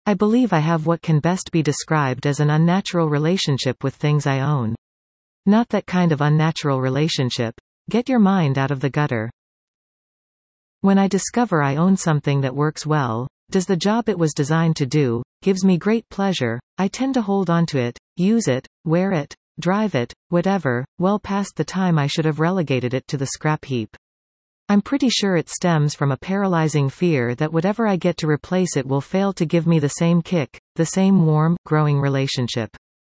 I believe I have what can best be described as an unnatural relationship with things I own. Not that kind of unnatural relationship. Get your mind out of the gutter. When I discover I own something that works well, does the job it was designed to do, gives me great pleasure, I tend to hold onto it, use it, wear it, drive it, whatever, well past the time I should have relegated it to the scrap heap. I'm pretty sure it stems from a paralyzing fear that whatever I get to replace it will fail to give me the same kick, the same warm, growing relationship.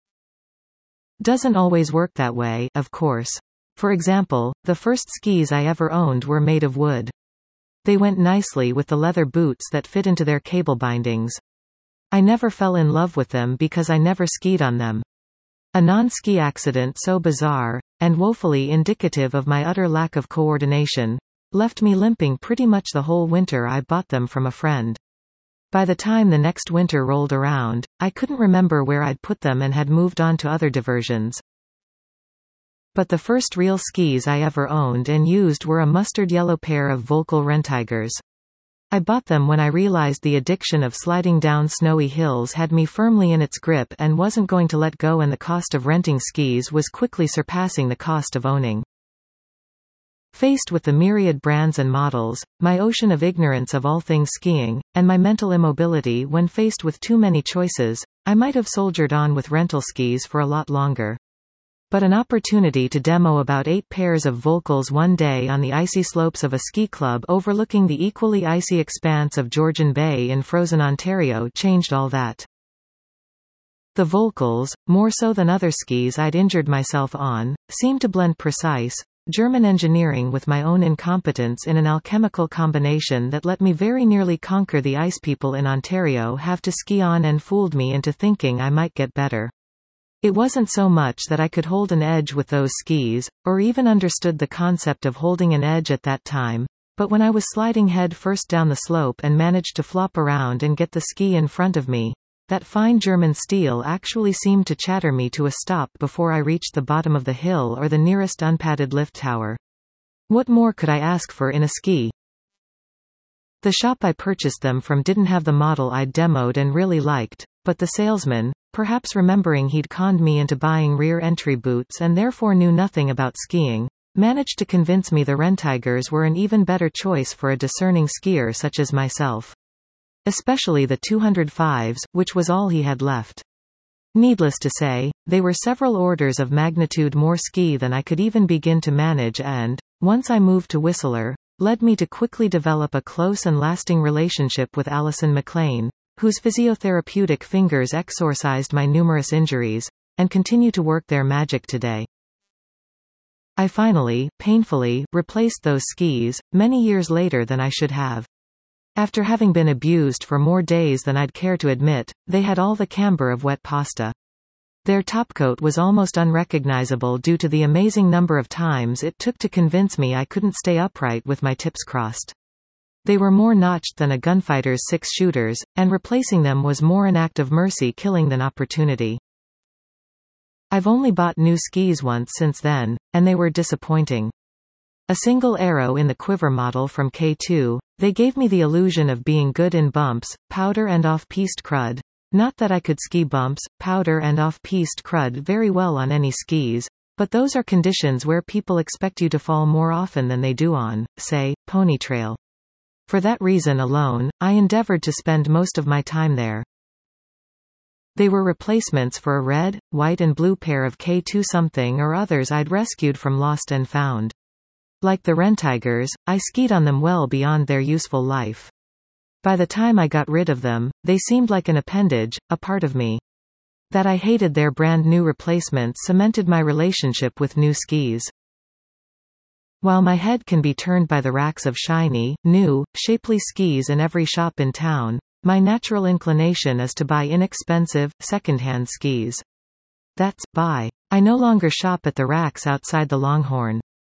Doesn't always work that way, of course. For example, the first skis I ever owned were made of wood. They went nicely with the leather boots that fit into their cable bindings. I never fell in love with them because I never skied on them. A non-ski accident so bizarre, and woefully indicative of my utter lack of coordination, left me limping pretty much the whole winter I bought them from a friend. By the time the next winter rolled around, I couldn't remember where I'd put them and had moved on to other diversions. But the first real skis I ever owned and used were a mustard yellow pair of Volkel Renntigers. I bought them when I realized the addiction of sliding down snowy hills had me firmly in its grip and wasn't going to let go, and the cost of renting skis was quickly surpassing the cost of owning. Faced with the myriad brands and models, my ocean of ignorance of all things skiing, and my mental immobility when faced with too many choices, I might have soldiered on with rental skis for a lot longer. But an opportunity to demo about 8 pairs of Volkels one day on the icy slopes of a ski club overlooking the equally icy expanse of Georgian Bay in frozen Ontario changed all that. The Volkels, more so than other skis I'd injured myself on, seemed to blend precise, German engineering with my own incompetence in an alchemical combination that let me very nearly conquer the ice people in Ontario have to ski on, and fooled me into thinking I might get better. It wasn't so much that I could hold an edge with those skis, or even understood the concept of holding an edge at that time, but when I was sliding head first down the slope and managed to flop around and get the ski in front of me, that fine German steel actually seemed to chatter me to a stop before I reached the bottom of the hill or the nearest unpadded lift tower. What more could I ask for in a ski? The shop I purchased them from didn't have the model I'd demoed and really liked, but the salesman, perhaps remembering he'd conned me into buying rear entry boots and therefore knew nothing about skiing, managed to convince me the Renntigers were an even better choice for a discerning skier such as myself. Especially the 205s, which was all he had left. Needless to say, they were several orders of magnitude more ski than I could even begin to manage, and, once I moved to Whistler, led me to quickly develop a close and lasting relationship with Alison McLean, whose physiotherapeutic fingers exorcised my numerous injuries, and continue to work their magic today. I finally, painfully, replaced those skis, many years later than I should have. After having been abused for more days than I'd care to admit, they had all the camber of wet pasta. Their topcoat was almost unrecognizable due to the amazing number of times it took to convince me I couldn't stay upright with my tips crossed. They were more notched than a gunfighter's 6-shooters, and replacing them was more an act of mercy killing than opportunity. I've only bought new skis once since then, and they were disappointing. A single arrow in the quiver model from K2, they gave me the illusion of being good in bumps, powder and off-piste crud. Not that I could ski bumps, powder and off-piste crud very well on any skis, but those are conditions where people expect you to fall more often than they do on, say, pony trail. For that reason alone, I endeavored to spend most of my time there. They were replacements for a red, white and blue pair of K2 something or others I'd rescued from Lost and Found. Like the Renntigers, I skied on them well beyond their useful life. By the time I got rid of them, they seemed like an appendage, a part of me. That I hated their brand new replacements cemented my relationship with new skis. While my head can be turned by the racks of shiny, new, shapely skis in every shop in town, my natural inclination is to buy inexpensive, second-hand skis. That's why I no longer shop at the racks outside the Longhorn.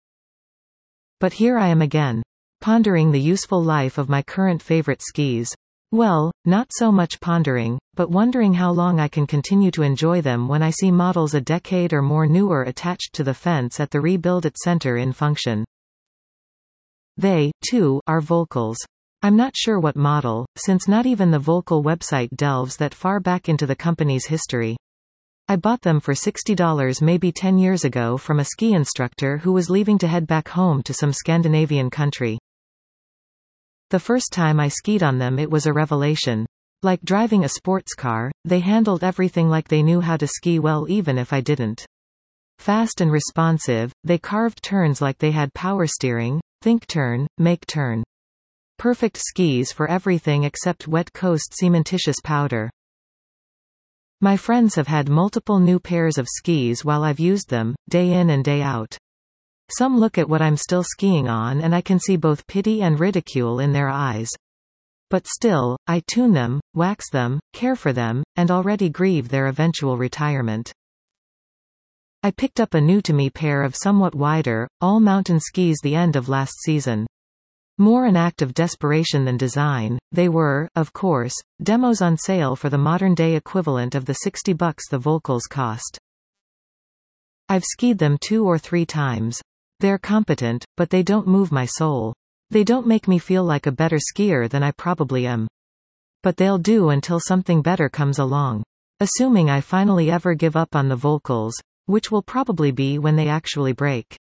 But here I am again, pondering the useful life of my current favorite skis. Well, not so much pondering, but wondering how long I can continue to enjoy them when I see models a decade or more newer attached to the fence at the Rebuild It Center in function. They, too, are Volkels. I'm not sure what model, since not even the Volkel website delves that far back into the company's history. I bought them for $60 maybe 10 years ago from a ski instructor who was leaving to head back home to some Scandinavian country. The first time I skied on them it was a revelation. Like driving a sports car, they handled everything like they knew how to ski well even if I didn't. Fast and responsive, they carved turns like they had power steering, think turn, make turn. Perfect skis for everything except wet coast cementitious powder. My friends have had multiple new pairs of skis while I've used them, day in and day out. Some look at what I'm still skiing on and I can see both pity and ridicule in their eyes. But still, I tune them, wax them, care for them, and already grieve their eventual retirement. I picked up a new-to-me pair of somewhat wider, all-mountain skis the end of last season. More an act of desperation than design, they were, of course, demos on sale for the modern-day equivalent of the $60 the Volkels cost. I've skied them 2 or 3 times. They're competent, but they don't move my soul. They don't make me feel like a better skier than I probably am. But they'll do until something better comes along. Assuming I finally ever give up on the Volkels, which will probably be when they actually break.